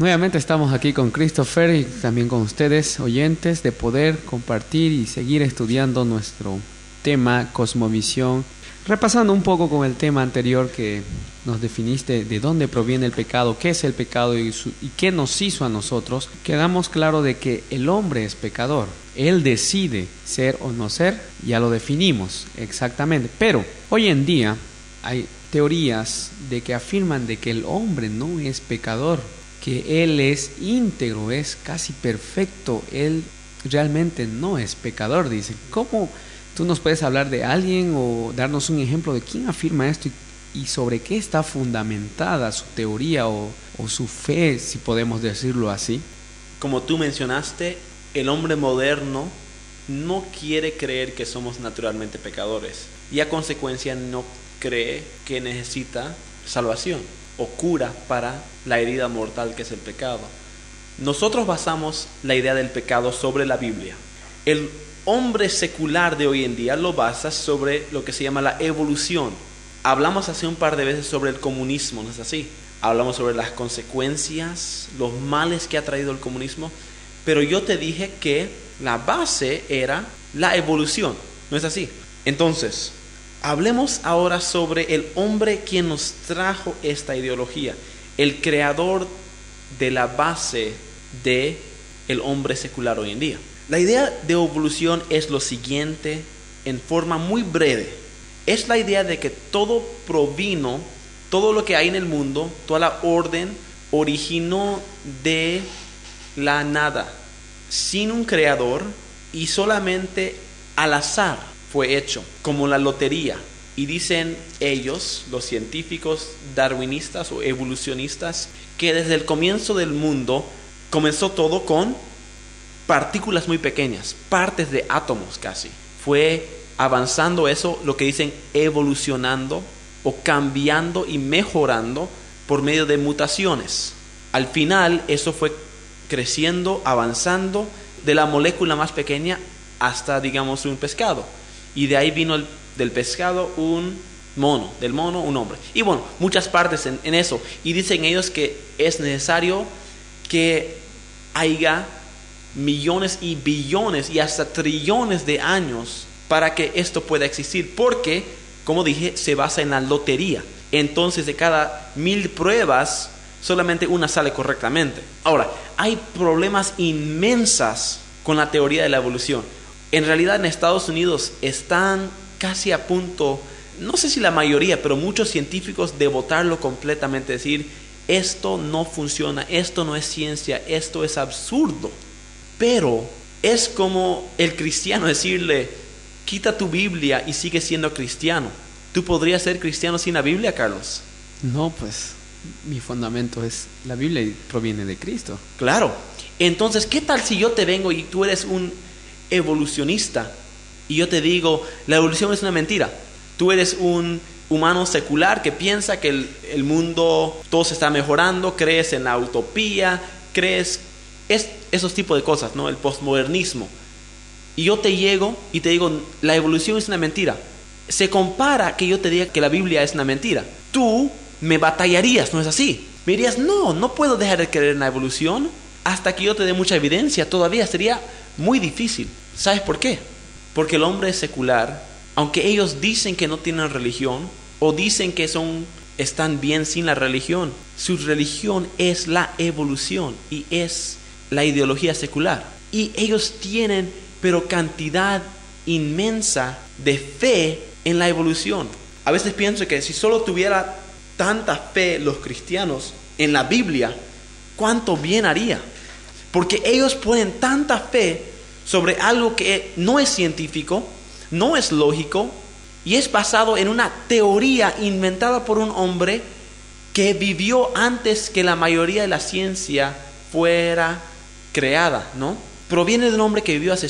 Nuevamente estamos aquí con Christopher y también con ustedes, oyentes, de poder compartir y seguir estudiando nuestro tema Cosmovisión, repasando un poco con el tema anterior que nos definiste de dónde proviene el pecado, qué es el pecado y qué nos hizo a nosotros. Quedamos claro de que el hombre es pecador, él decide ser o no ser, ya lo definimos exactamente, pero hoy en día hay teorías de que afirman de que el hombre no es pecador, que él es íntegro, es casi perfecto, él realmente no es pecador. Dicen, ¿cómo tú nos puedes hablar de alguien o darnos un ejemplo de quién afirma esto y sobre qué está fundamentada su teoría o su fe, si podemos decirlo así? Como tú mencionaste, el hombre moderno no quiere creer que somos naturalmente pecadores y a consecuencia no cree que necesita salvación o cura para la herida mortal que es el pecado. Nosotros basamos la idea del pecado sobre la Biblia. El hombre secular de hoy en día lo basa sobre lo que se llama la evolución. Hablamos hace un par de veces sobre el comunismo, ¿no es así? Hablamos sobre las consecuencias, los males que ha traído el comunismo, pero yo te dije que la base era la evolución, ¿no es así? Entonces, hablemos ahora sobre el hombre quien nos trajo esta ideología, el creador de la base de el hombre secular hoy en día. La idea de evolución es lo siguiente, en forma muy breve. Es la idea de que todo provino, todo lo que hay en el mundo, toda la orden, originó de la nada, sin un creador y solamente al azar fue hecho, como la lotería. Y dicen ellos, los científicos darwinistas o evolucionistas, que desde el comienzo del mundo comenzó todo con partículas muy pequeñas, partes de átomos casi. Fue avanzando eso, lo que dicen evolucionando o cambiando y mejorando por medio de mutaciones. Al final eso fue creciendo, avanzando de la molécula más pequeña hasta, digamos, un pescado. Y de ahí vino del pescado un mono, del mono un hombre. Y bueno, muchas partes en eso. Y dicen ellos que es necesario que haya millones y billones y hasta trillones de años para que esto pueda existir. Porque, como dije, se basa en la lotería. Entonces, de cada 1000 pruebas, solamente una sale correctamente. Ahora, hay problemas inmensas con la teoría de la evolución. En realidad en Estados Unidos están casi a punto, no sé si la mayoría, pero muchos científicos de votarlo completamente, decir, esto no funciona, esto no es ciencia, esto es absurdo. Pero es como el cristiano decirle, quita tu Biblia y sigue siendo cristiano. ¿Tú podrías ser cristiano sin la Biblia, Carlos? No, pues mi fundamento es la Biblia y proviene de Cristo. Claro. Entonces, ¿qué tal si yo te vengo y tú eres un evolucionista y yo te digo, la evolución es una mentira? Tú eres un humano secular que piensa que el mundo, todo se está mejorando, crees en la utopía, crees esos tipos de cosas, ¿no? El postmodernismo. Y yo te llego y te digo, la evolución es una mentira. Se compara que yo te diga que la Biblia es una mentira. Tú me batallarías, ¿no es así? Me dirías, no puedo dejar de creer en la evolución hasta que yo te dé mucha evidencia. Todavía sería muy difícil. ¿Sabes por qué? Porque el hombre secular, aunque ellos dicen que no tienen religión o dicen que están bien sin la religión, su religión es la evolución y es la ideología secular. Y ellos tienen, pero cantidad inmensa de fe en la evolución. A veces pienso que si solo tuviera tanta fe los cristianos en la Biblia, ¿cuánto bien haría? Porque ellos ponen tanta fe sobre algo que no es científico, no es lógico y es basado en una teoría inventada por un hombre que vivió antes que la mayoría de la ciencia fuera creada, ¿no? Proviene de un hombre que vivió hace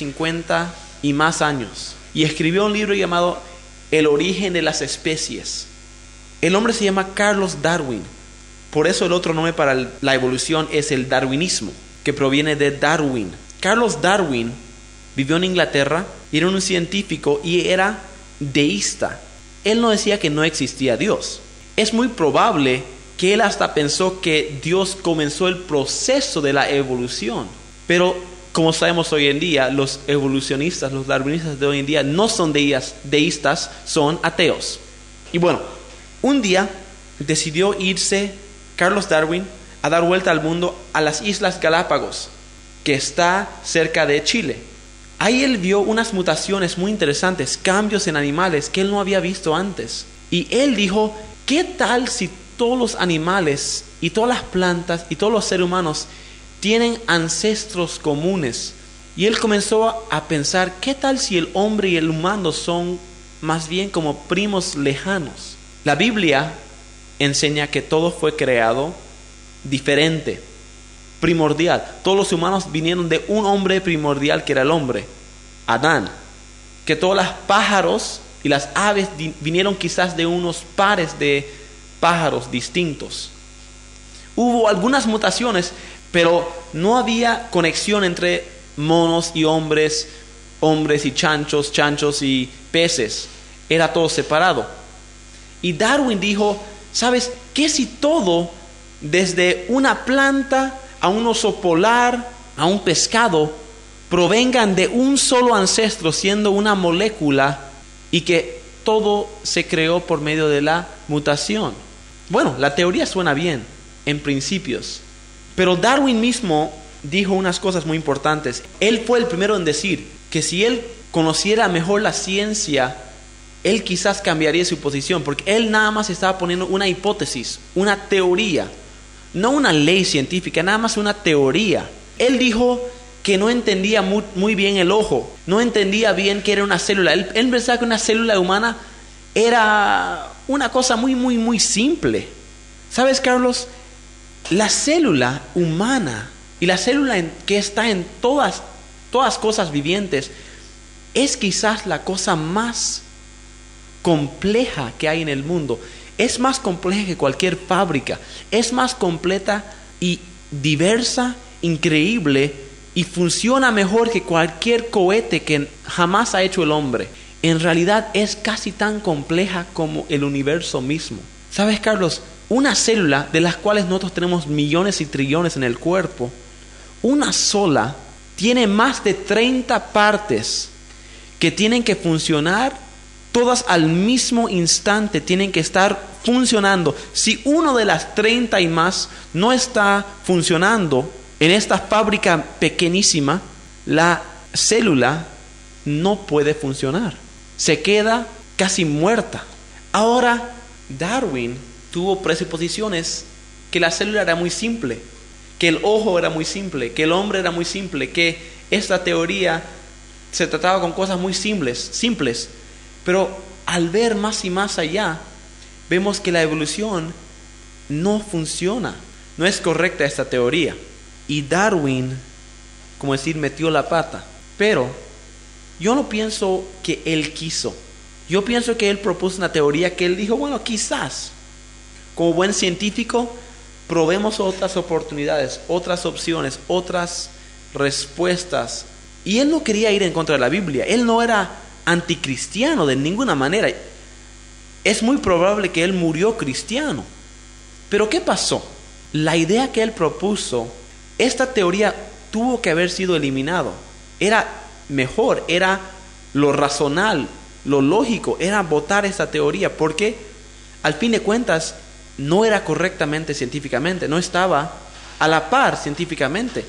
150 y más años y escribió un libro llamado El origen de las especies. El hombre se llama Carlos Darwin. Por eso el otro nombre para la evolución es el darwinismo, que proviene de Darwin. Carlos Darwin vivió en Inglaterra y era un científico y era deísta. Él no decía que no existía Dios. Es muy probable que él hasta pensó que Dios comenzó el proceso de la evolución. Pero como sabemos hoy en día, los evolucionistas, los darwinistas de hoy en día no son deístas, son ateos. Y bueno, un día decidió irse Charles Darwin a dar vuelta al mundo a las Islas Galápagos, que está cerca de Chile. Ahí él vio unas mutaciones muy interesantes, cambios en animales que él no había visto antes. Y él dijo, ¿qué tal si todos los animales y todas las plantas y todos los seres humanos tienen ancestros comunes? Y él comenzó a pensar, ¿qué tal si el hombre y el humano son más bien como primos lejanos? La Biblia enseña que todo fue creado diferente, primordial. Todos los humanos vinieron de un hombre primordial que era el hombre, Adán. Que todos los pájaros y las aves vinieron quizás de unos pares de pájaros distintos. Hubo algunas mutaciones, pero no había conexión entre monos y hombres, hombres y chanchos, chanchos y peces. Era todo separado. Y Darwin dijo, ¿sabes qué si todo, desde una planta a un oso polar, a un pescado, provengan de un solo ancestro, siendo una molécula, y que todo se creó por medio de la mutación? Bueno, la teoría suena bien, en principios. Pero Darwin mismo dijo unas cosas muy importantes. Él fue el primero en decir que si él conociera mejor la ciencia, él quizás cambiaría su posición, porque él nada más estaba poniendo una hipótesis, una teoría, no una ley científica, nada más una teoría. Él dijo que no entendía muy bien el ojo, no entendía bien qué era una célula. Él pensaba que una célula humana era una cosa muy simple. ¿Sabes, Carlos? La célula humana y la célula que está en todas cosas vivientes es quizás la cosa más compleja que hay en el mundo. Es más compleja que cualquier fábrica. Es más completa y diversa, increíble, y funciona mejor que cualquier cohete que jamás ha hecho el hombre. En realidad es casi tan compleja como el universo mismo. ¿Sabes, Carlos? Una célula, de las cuales nosotros tenemos millones y trillones en el cuerpo, una sola tiene más de 30 partes que tienen que funcionar todas al mismo instante, tienen que estar funcionando. Si uno de las 30 y más no está funcionando en esta fábrica pequeñísima, la célula no puede funcionar. Se queda casi muerta. Ahora, Darwin tuvo presuposiciones que la célula era muy simple, que el ojo era muy simple, que el hombre era muy simple, que esta teoría se trataba con cosas muy simples. Pero al ver más y más allá, vemos que la evolución no funciona, no es correcta esta teoría. Y Darwin, como decir, metió la pata. Pero yo no pienso que él quiso. Yo pienso que él propuso una teoría que él dijo, bueno, quizás, como buen científico, probemos otras oportunidades, otras opciones, otras respuestas. Y él no quería ir en contra de la Biblia. Él no era anticristiano de ninguna manera. Es muy probable que él murió cristiano. Pero ¿qué pasó? La idea que él propuso, esta teoría tuvo que haber sido eliminado. Era mejor, era lo razonable, lo lógico, era votar esta teoría, porque al fin de cuentas no era correctamente científicamente, no estaba a la par científicamente.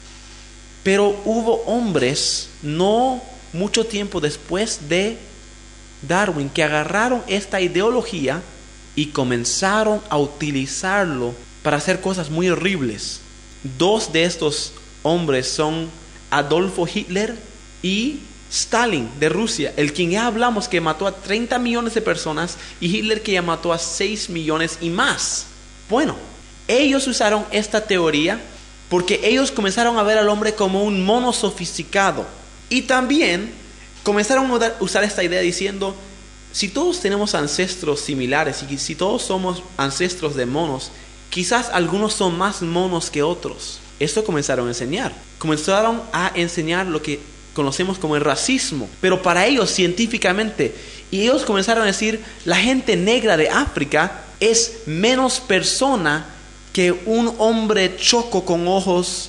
Pero hubo hombres, no mucho tiempo después de Darwin, que agarraron esta ideología y comenzaron a utilizarlo para hacer cosas muy horribles. Dos de estos hombres son Adolfo Hitler y Stalin de Rusia, el quien ya hablamos que mató a 30 millones de personas, y Hitler, que ya mató a 6 millones y más. Bueno, ellos usaron esta teoría porque ellos comenzaron a ver al hombre como un mono sofisticado, y también comenzaron a usar esta idea diciendo, si todos tenemos ancestros similares y si todos somos ancestros de monos, quizás algunos son más monos que otros. Esto comenzaron a enseñar. Comenzaron a enseñar lo que conocemos como el racismo, pero para ellos científicamente. Y ellos comenzaron a decir, la gente negra de África es menos persona que un hombre choco con ojos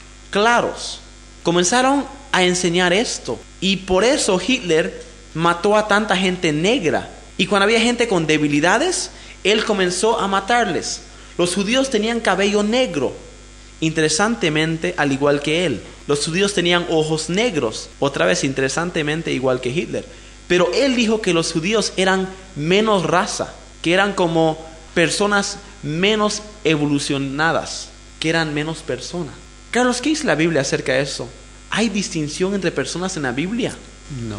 claros. Comenzaron a enseñar esto y por eso Hitler mató a tanta gente negra. Y cuando había gente con debilidades, él comenzó a matarles. Los judíos tenían cabello negro. Interesantemente, al igual que él. Los judíos tenían ojos negros. Otra vez, interesantemente, igual que Hitler. Pero él dijo que los judíos eran menos raza, que eran como personas menos evolucionadas, que eran menos personas. Carlos, ¿qué dice la Biblia acerca de eso? ¿Hay distinción entre personas en la Biblia? No,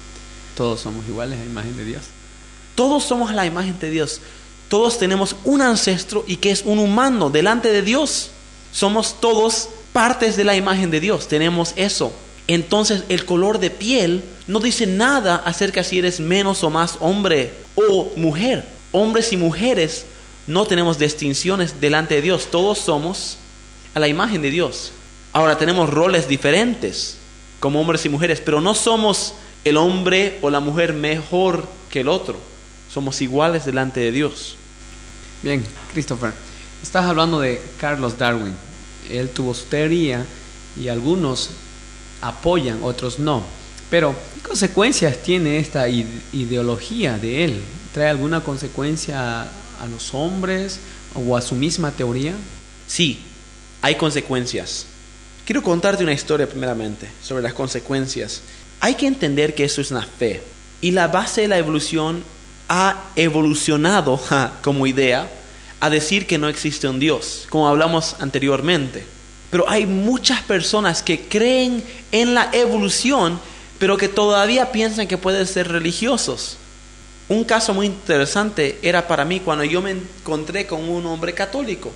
todos somos iguales a la imagen de Dios. Todos somos la imagen de Dios. Todos tenemos un ancestro y que es un humano delante de Dios. Somos todos partes de la imagen de Dios. Tenemos eso. Entonces el color de piel no dice nada acerca si eres menos o más hombre o mujer. Hombres y mujeres no tenemos distinciones delante de Dios. Todos somos a la imagen de Dios. Ahora tenemos roles diferentes como hombres y mujeres, pero no somos el hombre o la mujer mejor que el otro. Somos iguales delante de Dios. Bien, Christopher, estás hablando de Carlos Darwin. Él tuvo su teoría y algunos apoyan, otros no. Pero, ¿qué consecuencias tiene esta ideología de él? ¿Trae alguna consecuencia a los hombres o a su misma teoría? Sí, hay consecuencias. Quiero contarte una historia primeramente sobre las consecuencias. Hay que entender que eso es una fe. Y la base de la evolución ha evolucionado como idea a decir que no existe un Dios, como hablamos anteriormente. Pero hay muchas personas que creen en la evolución, pero que todavía piensan que pueden ser religiosos. Un caso muy interesante era para mí cuando yo me encontré con un hombre católico.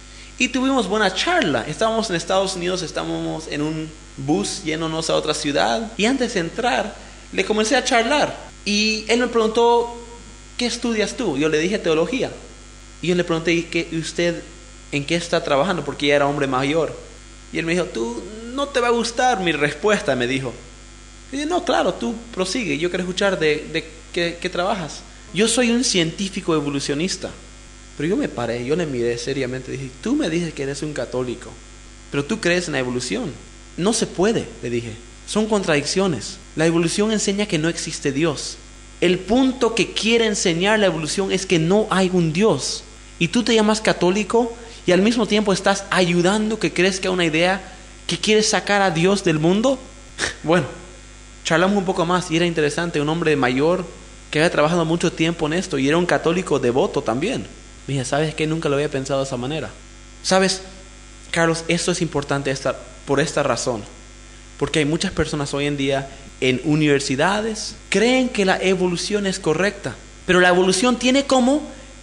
Y tuvimos buena charla. Estábamos en Estados Unidos, estábamos en un bus yéndonos a otra ciudad. Y antes de entrar, le comencé a charlar. Y él me preguntó, ¿qué estudias tú? Yo le dije teología. Y yo le pregunté, ¿y usted en qué está trabajando? Porque ya era hombre mayor. Y él me dijo, tú no te va a gustar mi respuesta, me dijo. Y dije, no, claro, tú prosigue. Yo quiero escuchar de qué trabajas. Yo soy un científico evolucionista. Pero yo me paré, yo le miré seriamente. Dije, tú me dices que eres un católico, pero tú crees en la evolución. No se puede, le dije. Son contradicciones. La evolución enseña que no existe Dios. El punto que quiere enseñar la evolución es que no hay un Dios. Y tú te llamas católico y al mismo tiempo estás ayudando que crezca una idea que quieres sacar a Dios del mundo. Bueno, charlamos un poco más y era interesante. Un hombre mayor que había trabajado mucho tiempo en esto y era un católico devoto también. Me dije, ¿sabes qué? Nunca lo había pensado de esa manera. ¿Sabes, Carlos? Esto es importante por esta razón. Porque hay muchas personas hoy en día en universidades creen que la evolución es correcta. Pero la evolución tiene como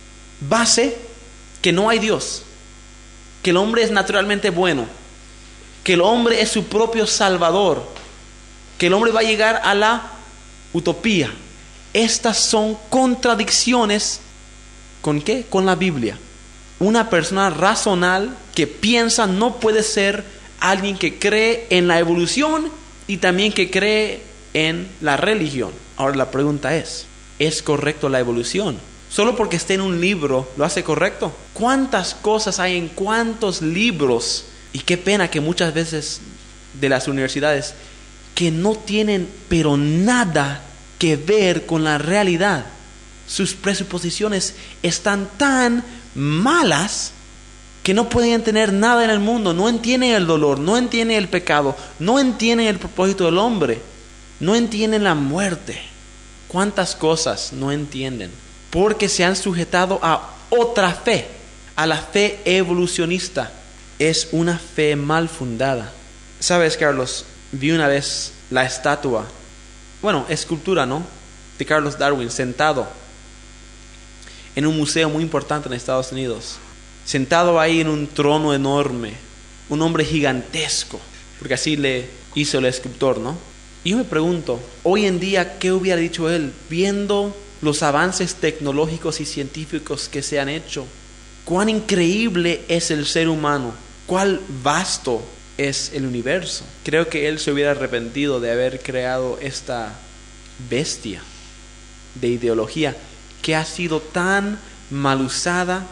base que no hay Dios. Que el hombre es naturalmente bueno. Que el hombre es su propio salvador. Que el hombre va a llegar a la utopía. Estas son contradicciones. ¿Con qué? Con la Biblia. Una persona racional que piensa no puede ser alguien que cree en la evolución y también que cree en la religión. Ahora la pregunta ¿es correcto la evolución? ¿Solo porque esté en un libro lo hace correcto? ¿Cuántas cosas hay en cuántos libros? Y qué pena que muchas veces de las universidades que no tienen pero nada que ver con la realidad. Sus presuposiciones están tan malas que no pueden entender nada en el mundo. No entienden el dolor, no entienden el pecado, no entienden el propósito del hombre, no entienden la muerte. ¿Cuántas cosas no entienden? Porque se han sujetado a otra fe, a la fe evolucionista. Es una fe mal fundada. ¿Sabes, Carlos? Vi una vez la estatua, escultura, ¿no? De Carlos Darwin sentado en un museo muy importante en Estados Unidos. Sentado ahí en un trono enorme. Un hombre gigantesco. Porque así le hizo el escultor, ¿no? Y yo me pregunto, hoy en día, ¿qué hubiera dicho él? Viendo los avances tecnológicos y científicos que se han hecho. Cuán increíble es el ser humano. Cuán vasto es el universo. Creo que él se hubiera arrepentido de haber creado esta bestia de ideología que ha sido tan mal usada,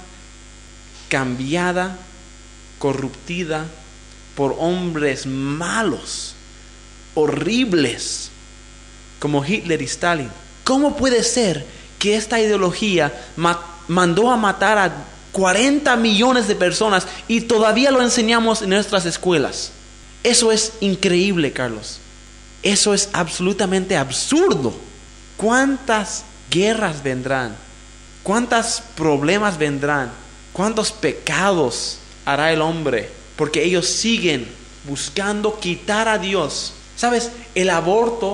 cambiada, corruptida por hombres malos, horribles, como Hitler y Stalin. ¿Cómo puede ser que esta ideología mandó a matar a 40 millones de personas y todavía lo enseñamos en nuestras escuelas? Eso es increíble, Carlos. Eso es absolutamente absurdo. ¿Cuántas guerras vendrán? ¿Cuántos problemas vendrán? ¿Cuántos pecados hará el hombre? Porque ellos siguen buscando quitar a Dios. ¿Sabes? El aborto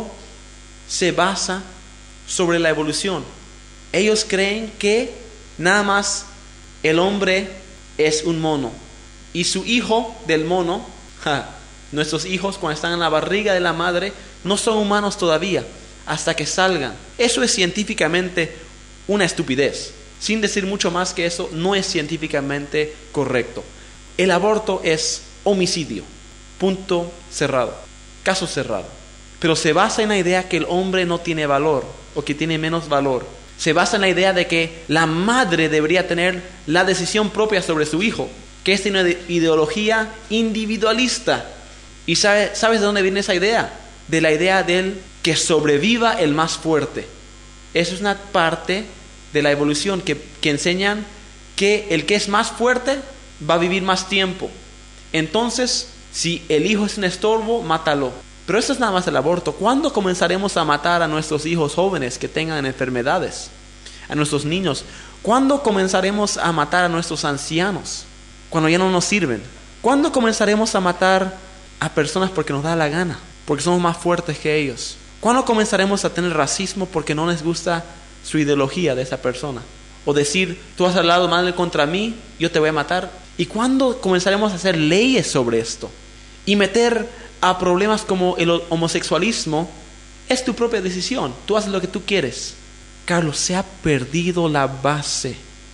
se basa sobre la evolución. Ellos creen que nada más el hombre es un mono. Y su hijo del mono, nuestros hijos cuando están en la barriga de la madre, no son humanos todavía, hasta que salgan. Eso es científicamente una estupidez. Sin decir mucho más que eso, no es científicamente correcto. El aborto es homicidio. Punto cerrado. Caso cerrado. Pero se basa en la idea que el hombre no tiene valor o que tiene menos valor. Se basa en la idea de que la madre debería tener la decisión propia sobre su hijo, que es una ideología individualista. ¿Y sabes de dónde viene esa idea? De la idea del que sobreviva el más fuerte. Eso es una parte de la evolución que enseñan que el que es más fuerte va a vivir más tiempo. Entonces, si el hijo es un estorbo, mátalo. Pero eso es nada más el aborto. ¿Cuándo comenzaremos a matar a nuestros hijos jóvenes que tengan enfermedades? A nuestros niños. ¿Cuándo comenzaremos a matar a nuestros ancianos? Cuando ya no nos sirven. ¿Cuándo comenzaremos a matar a personas porque nos da la gana? Porque somos más fuertes que ellos. ¿Cuándo comenzaremos a tener racismo porque no les gusta su ideología de esa persona? O decir, tú has hablado mal contra mí, yo te voy a matar. ¿Y cuándo comenzaremos a hacer leyes sobre esto? Y meter a problemas como el homosexualismo, es tu propia decisión. Tú haces lo que tú quieres. Carlos, se ha perdido la base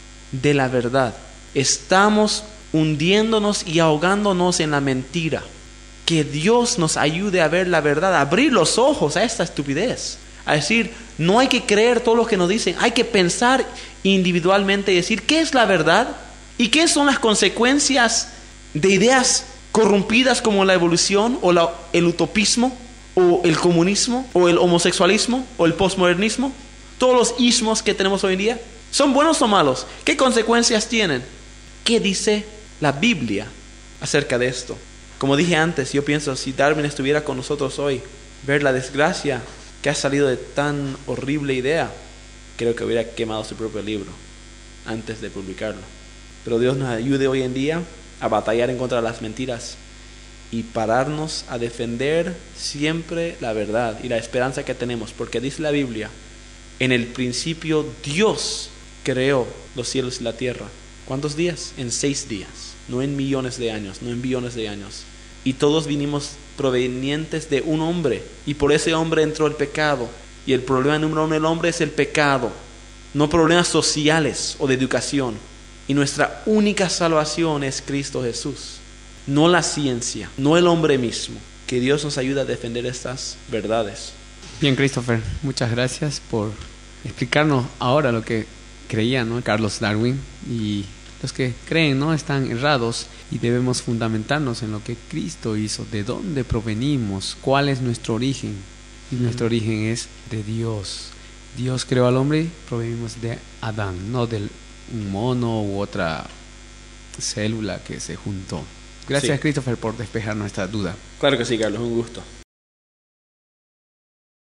de la verdad. Estamos hundiéndonos y ahogándonos en la mentira. Que Dios nos ayude a ver la verdad, a abrir los ojos a esta estupidez. A decir, no hay que creer todo lo que nos dicen, hay que pensar individualmente y decir, ¿qué es la verdad? ¿Y qué son las consecuencias de ideas corrompidas como la evolución o el utopismo o el comunismo o el homosexualismo o el posmodernismo? Todos los ismos que tenemos hoy en día, ¿son buenos o malos? ¿Qué consecuencias tienen? ¿Qué dice la Biblia acerca de esto? Como dije antes, yo pienso, si Darwin estuviera con nosotros hoy, ver la desgracia que ha salido de tan horrible idea, creo que hubiera quemado su propio libro antes de publicarlo. Pero Dios nos ayude hoy en día a batallar en contra de las mentiras y pararnos a defender siempre la verdad y la esperanza que tenemos, porque dice la Biblia, en el principio Dios creó los cielos y la tierra. ¿Cuántos días? En 6 días, no en millones de años, no en billones de años. Y todos vinimos provenientes de un hombre, y por ese hombre entró el pecado. Y el problema número 1 del hombre es el pecado, no problemas sociales o de educación. Y nuestra única salvación es Cristo Jesús, no la ciencia, no el hombre mismo. Que Dios nos ayude a defender estas verdades. Bien, Christopher, muchas gracias por explicarnos ahora lo que creía, ¿no?, Carlos Darwin. Y los que creen, ¿no?, están errados, y debemos fundamentarnos en lo que Cristo hizo, de dónde provenimos, cuál es nuestro origen. Y nuestro origen es de Dios. Dios creó al hombre, provenimos de Adán, no del un mono u otra célula que se juntó. Gracias, sí, Christopher, por despejar nuestra duda. Claro que sí, Carlos, un gusto.